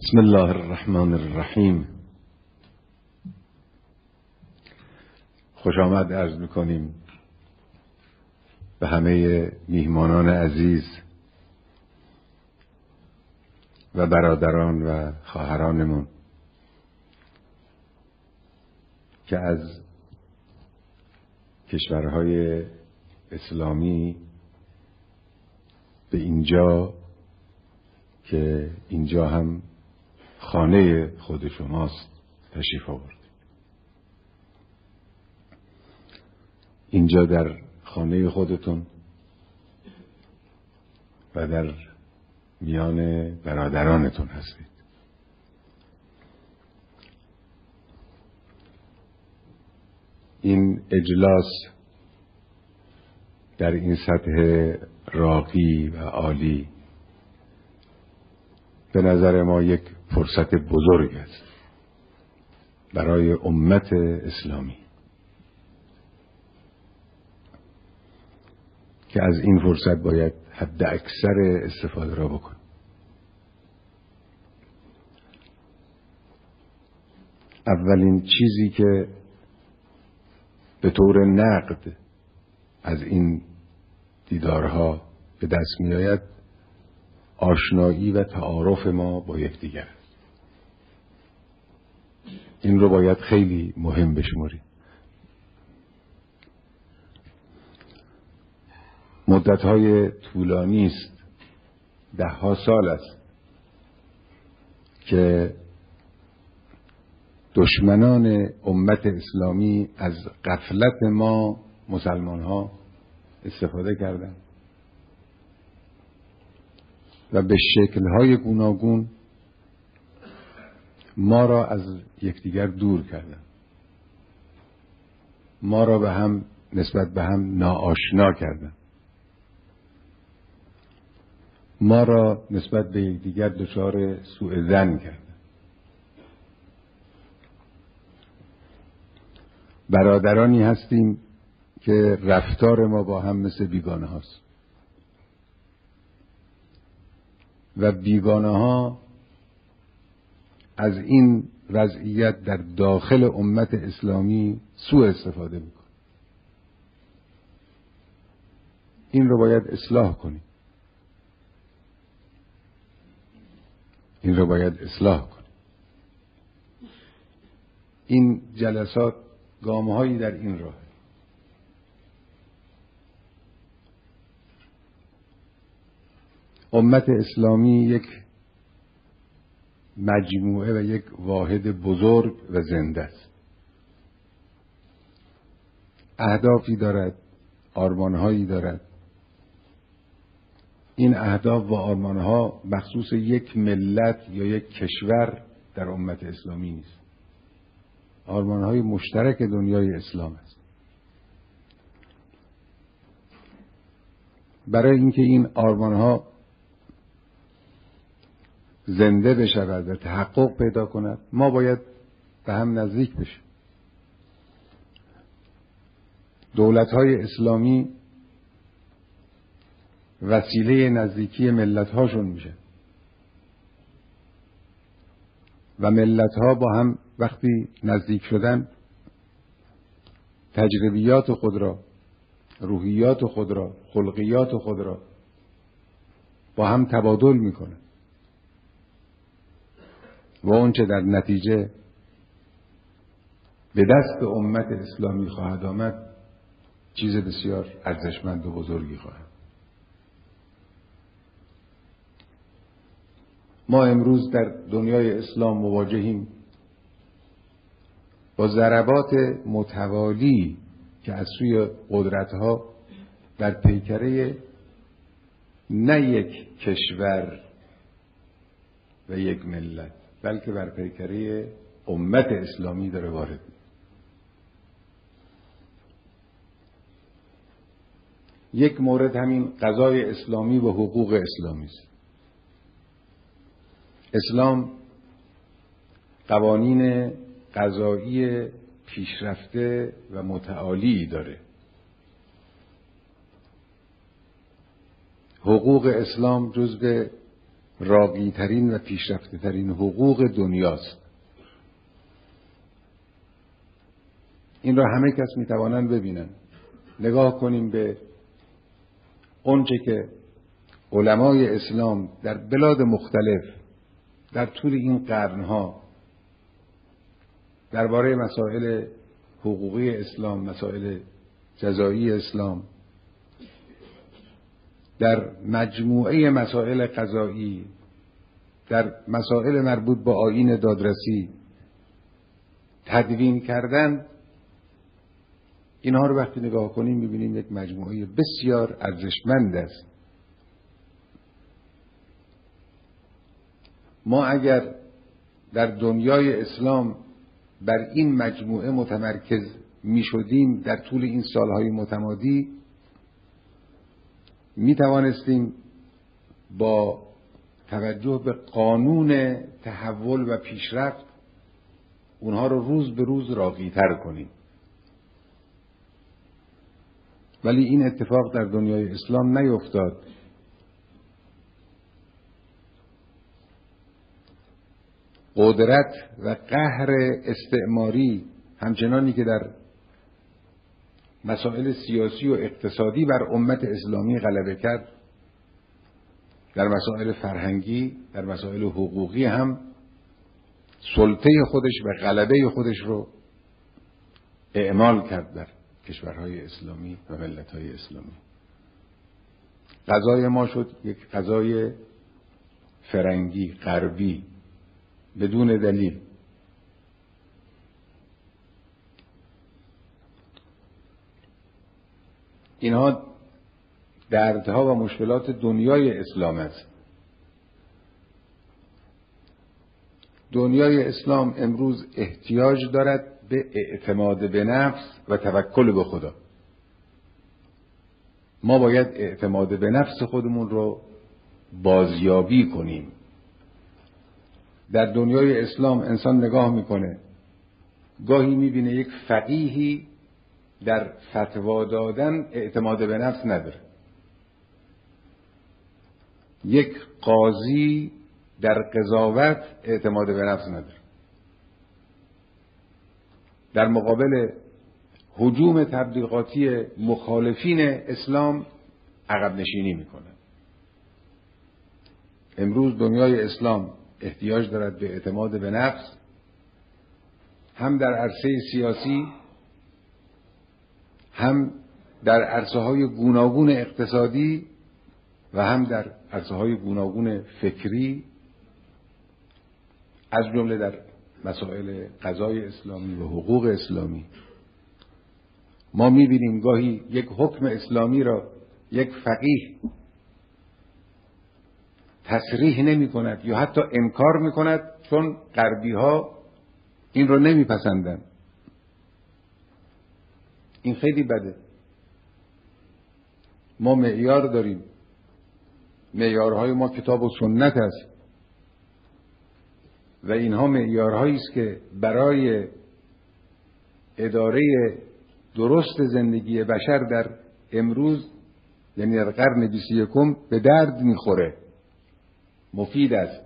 بسم الله الرحمن الرحیم. خوش آمد عرض می‌کنیم به همه میهمانان عزیز و برادران و خواهرانمون که از کشورهای اسلامی به اینجا که اینجا هم خانه خود شماست تشریف آورد. اینجا در خانه خودتون و در میان برادرانتون هستید. این اجلاس در این سطح راقی و عالی به نظر ما یک فرصت بزرگ است برای امت اسلامی که از این فرصت باید حد اکثر استفاده را بکن. اولین چیزی که به طور نقد از این دیدارها به دست می آید آشنایی و تعارف ما با یکدیگر است. این رو باید خیلی مهم بشماریم. مدت‌های طولانی است، ده‌ها سال است که دشمنان امت اسلامی از غفلت ما مسلمان‌ها استفاده کردند و به شکل‌های گوناگون ما را از یکدیگر دور کردند. ما را به هم نسبت به هم ناآشنا کردند. ما را نسبت به یکدیگر دچار سوء ظن کردند. برادرانی هستیم که رفتار ما با هم مثل بیگانه هاست و بیگانه ها از این وضعیت در داخل امت اسلامی سوء استفاده میکنه. این رو باید اصلاح کنیم. این جلسات گام‌هایی در این راه. امت اسلامی یک مجموعه و یک واحد بزرگ و زنده است. اهدافی دارد، آرمان‌هایی دارد. این اهداف و آرمان‌ها مخصوص یک ملت یا یک کشور در امت اسلامی نیست. آرمان‌های مشترک دنیای اسلام است. برای اینکه این آرمان‌ها زنده بشود و تحقق پیدا کند ما باید به هم نزدیک بشیم. دولت‌های اسلامی وسیله نزدیکی ملت‌هاشون میشه و ملت‌ها با هم وقتی نزدیک شدن تجربیات خود را، روحیات خود را، خلقیات خود را با هم تبادل میکنن و اونچه در نتیجه به دست امت اسلامی خواهد آمد چیز بسیار ارزشمند و بزرگی خواهد. ما امروز در دنیای اسلام مواجهیم با ضربات متوالی که از سوی قدرت‌ها در پیکره نه یک کشور و یک ملت بلکه بر پیکره امت اسلامی داره وارد. یک مورد همین قضای اسلامی و حقوق اسلامی است. اسلام قوانین قضایی پیشرفته و متعالی داره. حقوق اسلام جزو راقی ترین و پیشرفته ترین حقوق دنیاست. این را همه کس میتوانند ببینن. نگاه کنیم به اونچه که علمای اسلام در بلاد مختلف در طول این قرنها درباره مسائل حقوقی اسلام، مسائل جزایی اسلام، در مجموعه مسائل قضایی، در مسائل مربوط به آیین دادرسی تدوین کردن، اینها رو وقتی نگاه کنیم می‌بینیم یک مجموعه بسیار ارزشمند است. ما اگر در دنیای اسلام بر این مجموعه متمرکز می‌شدیم در طول این سالهای متمادی، می‌توانستیم با توجه به قانون تحول و پیشرفت اونها رو روز به روز راقی‌تر کنیم. ولی این اتفاق در دنیای اسلام نیفتاد. قدرت و قهر استعماری همچنانی که در مسائل سیاسی و اقتصادی بر امت اسلامی غلبه کرد، در مسائل فرهنگی، در مسائل حقوقی هم سلطه خودش و غلبه خودش رو اعمال کرد در کشورهای اسلامی و ملت‌های اسلامی. غذای ما شد یک غذای فرنگی، غربی، بدون دلیل. اینها دردها و مشکلات دنیای اسلام است. دنیای اسلام امروز احتیاج دارد به اعتماد به نفس و توکل به خدا. ما باید اعتماد به نفس خودمون رو بازیابی کنیم. در دنیای اسلام انسان نگاه میکنه، گاهی میبینه یک فقیهی در فتوا دادن اعتماد به نفس نداره، یک قاضی در قضاوت اعتماد به نفس نداره، در مقابل هجوم تبلیغاتی مخالفین اسلام عقب نشینی میکنه. امروز دنیای اسلام احتیاج دارد به اعتماد به نفس، هم در عرصه سیاسی، هم در عرصه‌های گوناگون اقتصادی و هم در عرصه‌های گوناگون فکری، از جمله در مسائل قضای اسلامی و حقوق اسلامی. ما می‌بینیم گاهی یک حکم اسلامی را یک فقیه تصریح نمی‌کند یا حتی انکار می‌کند، چون غربی‌ها این را نمی‌پسندند. این خیلی بده. ما معیار داریم، معیارهای ما کتاب و سنت است و اینها معیارهایی است که برای اداره درست زندگی بشر در امروز، یعنی در قرن 21 به درد میخوره، مفید است.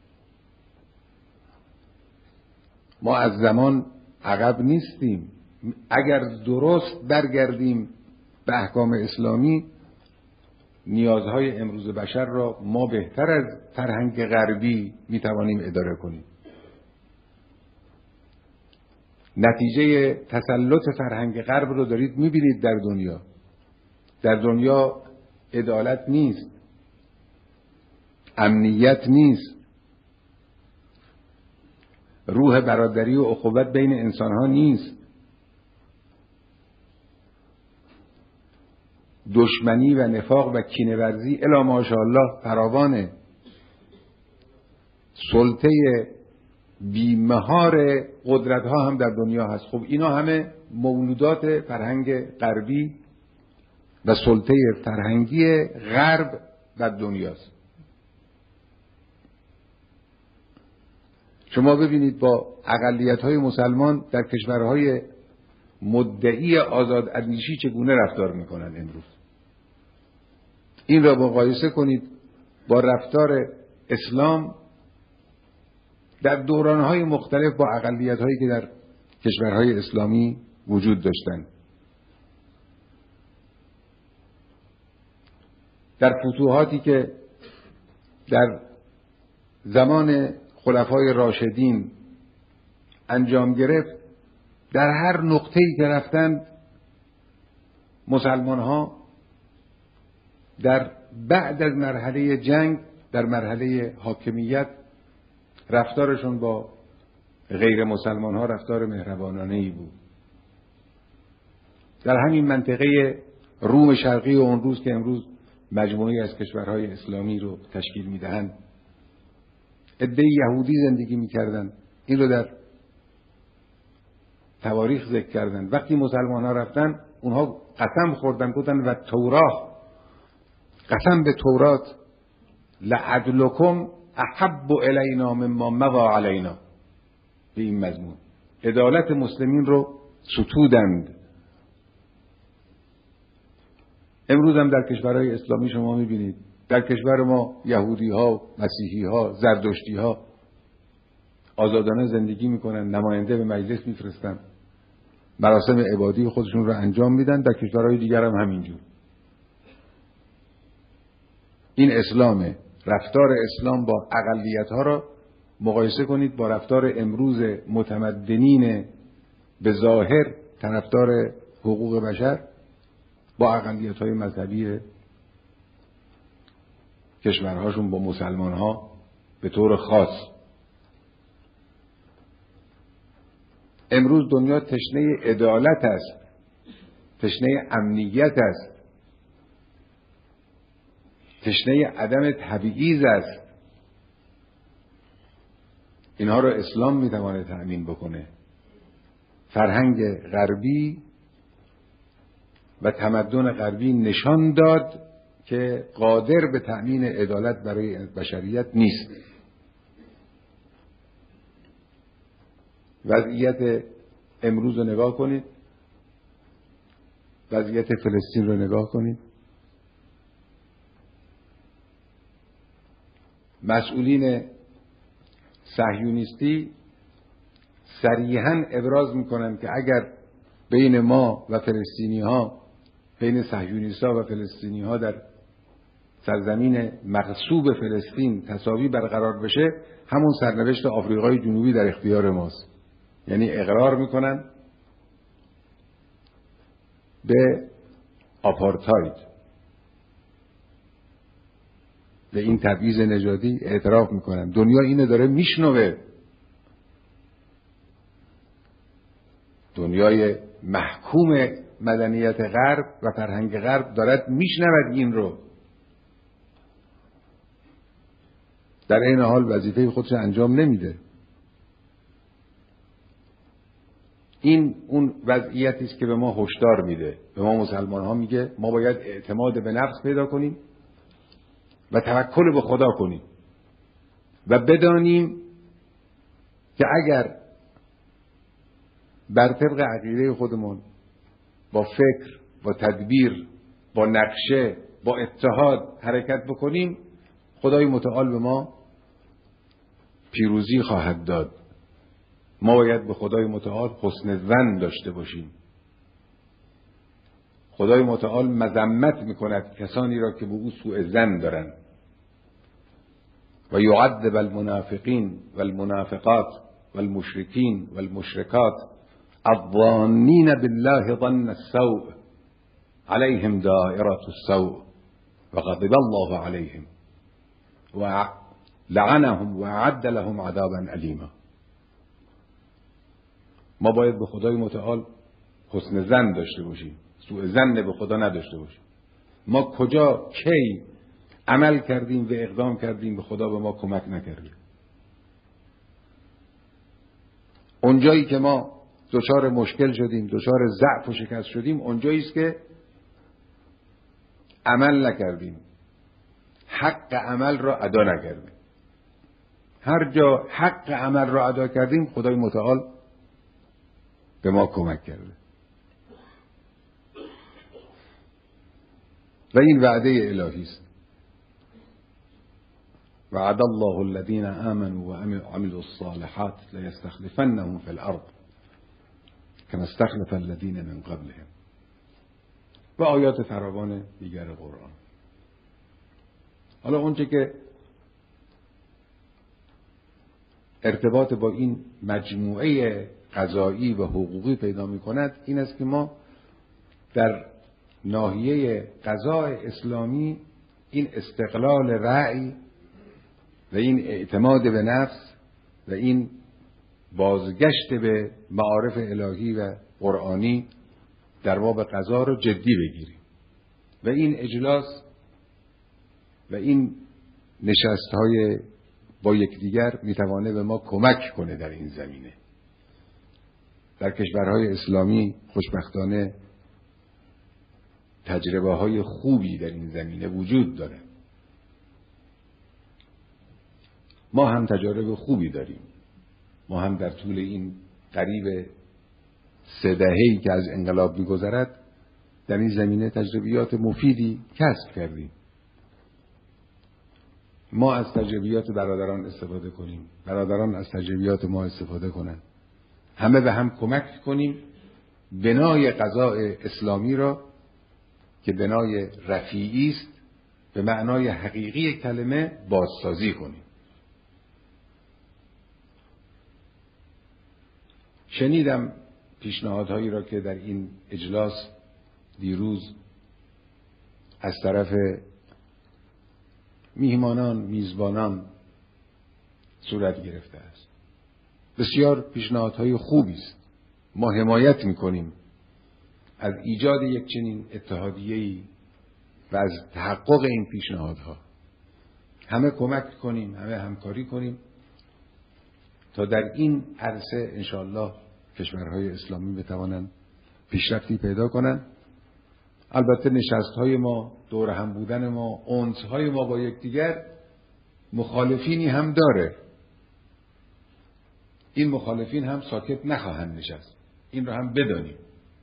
ما از زمان عقب نیستیم. اگر درست برگردیم به احکام اسلامی، نیازهای امروز بشر را ما بهتر از فرهنگ غربی میتوانیم اداره کنیم. نتیجه تسلط فرهنگ غرب رو دارید میبینید در دنیا. در دنیا عدالت نیست، امنیت نیست، روح برادری و اخوت بین انسانها نیست، دشمنی و نفاق و کینه‌ورزی الا ماشاءالله فراوانه، سلطه بیمهار قدرت‌ها هم در دنیا هست. خب اینا همه مولودات فرهنگ غربی و سلطه فرهنگی غرب در دنیاست. شما ببینید با اقلیت‌های مسلمان در کشورهای مدعی آزاد اندیشی چگونه رفتار میکنن امروز. این را مقایسه کنید با رفتار اسلام در دورانهای مختلف با اقلیت‌هایی که در کشورهای اسلامی وجود داشتند، در فتوحاتی که در زمان خلفای راشدین انجام گرفت، در هر نقطه‌ای که رفتند مسلمان‌ها در بعد از مرحله جنگ، در مرحله حاکمیت، رفتارشون با غیر مسلمان‌ها رفتار مهربانانه‌ای بود. در همین منطقه روم شرقی و اون روز که امروز مجموعی از کشورهای اسلامی رو تشکیل می‌دهند، عده‌ای یهودی زندگی می‌کردند. این رو در تواریخ ذکر کردند. وقتی مسلمان‌ها رفتن، اونها قسم خوردن، گفتن و تورات، قسم به تورات، لعدلکم احب الینا مما مضى علینا، به این مضمون عدالت مسلمین رو ستودند. امروز هم در کشورهای اسلامی شما می‌بینید، در کشور ما یهودی‌ها، مسیحی‌ها، زردشتی‌ها آزادانه زندگی می‌کنن، نماینده به مجلس می‌فرستن، مراسم عبادی خودشون رو انجام میدن. در کشورهای دیگر هم همینجور. این اسلامه. رفتار اسلام با اقلیت‌ها را مقایسه کنید با رفتار امروز متمدنین به ظاهر طرفدار حقوق بشر با اقلیت‌های مذهبی کشورهاشون، با مسلمان‌ها به طور خاص. امروز دنیا تشنه عدالت است، تشنه امنیت است، تشنه عدم تبعیض است. اینها رو اسلام میتواند تأمین بکنه. فرهنگ غربی و تمدن غربی نشان داد که قادر به تأمین عدالت برای بشریت نیست. وضعیت امروز رو نگاه کنید، وضعیت فلسطین رو نگاه کنید. مسئولین صهیونیستی صریحاً ابراز میکنند که اگر بین ما و فلسطینی‌ها، بین صهیونیست‌ها و فلسطینی‌ها در سرزمین مغصوب فلسطین تساوی برقرار بشه، همون سرنوشت آفریقای جنوبی در اختیار ماست. یعنی اقرار میکنن به آپارتاید، به این تبعیض نژادی اعتراف میکنن. دنیا اینو داره میشنوه. دنیای محکوم مدنیت غرب و فرهنگ غرب دارد میشنود این رو. در این حال وظیفه خودش انجام نمیده. این اون وضعیتی است که به ما هشدار میده، به ما مسلمان ها میگه ما باید اعتماد به نفس پیدا کنیم و توکل به خدا کنیم و بدانیم که اگر بر طبق عقیده خودمون با فکر، با تدبیر، با نقشه، با اتحاد حرکت بکنیم، خدای متعال به ما پیروزی خواهد داد. ما باید به خدای متعال حسن ظن داشته باشیم. خدای متعال مذمت میکند کسانی را که به او سوء ظن دارند. و یعذب المنافقین والمنافقات والمشرکین والمشرکات الظانین بالله ظن السوء علیهم دائرة السوء وغضب الله علیهم و لعنهم و اعد لهم عذابا الیما. ما باید به خدای متعال حسن ظن داشته باشیم، سوء ظن به خدا نداشته باشیم. ما کجا کی عمل کردیم و اقدام کردیم به خدا به ما کمک نکردیم؟ اونجایی که ما دچار مشکل شدیم، دچار ضعف و شکست شدیم، اونجایی است که عمل نکردیم، حق عمل را ادا نکردیم. هر جا حق عمل را ادا کردیم خدای متعال به ما کمک کرده. و این وعده الهی است. وعد الله الذين آمنوا وعملوا الصالحات ليستخلفنهم في الأرض كما استخلف الذين من قبلهم و آیات فراوان دیگر قرآن. حالا اونچه که ارتباط با این مجموعه قضایی و حقوقی پیدا می کند این است که ما در ناحیه قضای اسلامی این استقلال رأی و این اعتماد به نفس و این بازگشت به معارف الهی و قرآنی در باب قضا رو جدی بگیریم و این اجلاس و این نشست‌های با یکدیگر میتوانه به ما کمک کنه در این زمینه. در کشورهای اسلامی خوشبختانه تجربه‌های خوبی در این زمینه وجود داره. ما هم تجارب خوبی داریم. ما هم در طول این قریب 3 دهه‌ای که از انقلاب می‌گذرد در این زمینه تجربیات مفیدی کسب کردیم. ما از تجربیات برادران استفاده کنیم، برادران از تجربیات ما استفاده کنند، همه به هم کمک کنیم بنای قضاء اسلامی را که بنای رفیعی است به معنای حقیقی کلمه بازسازی کنیم. شنیدم پیشنهادهایی را که در این اجلاس دیروز از طرف میزبانان صورت گرفته است. بسیار پیشنهادهای خوبی است. ما حمایت می‌کنیم از ایجاد یک چنین اتحادیه‌ای و از تحقق این پیشنهادها. همه کمک کنیم، همه همکاری کنیم تا در این عرصه انشاءالله کشورهای اسلامی بتوانند پیشرفتی پیدا کنند. البته نشست‌های ما، دور هم بودن ما، انس‌های ما با یکدیگر مخالفینی هم داره. این مخالفین هم ساکت نخواهند نشست. این رو هم بدانیم.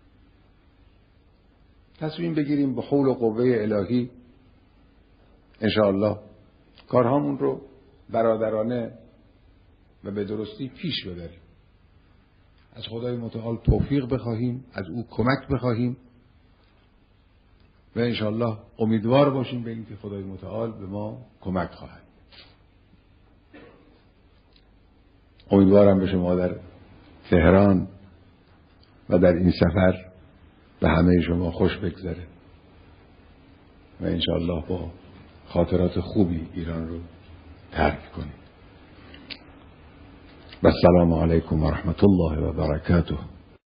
تصمیم بگیریم به حول و قوه الهی انشاءالله کارهامون رو برادرانه و به درستی پیش ببریم. از خدای متعال توفیق بخواهیم، از او کمک بخواهیم و انشاءالله امیدوار باشیم به اینکه خدای متعال به ما کمک خواهد. امیدوارم به شما در تهران و در این سفر به همه شما خوش بگذره و انشاءالله با خاطرات خوبی ایران رو ترک کنید. و السلام علیکم و رحمت الله و برکاته.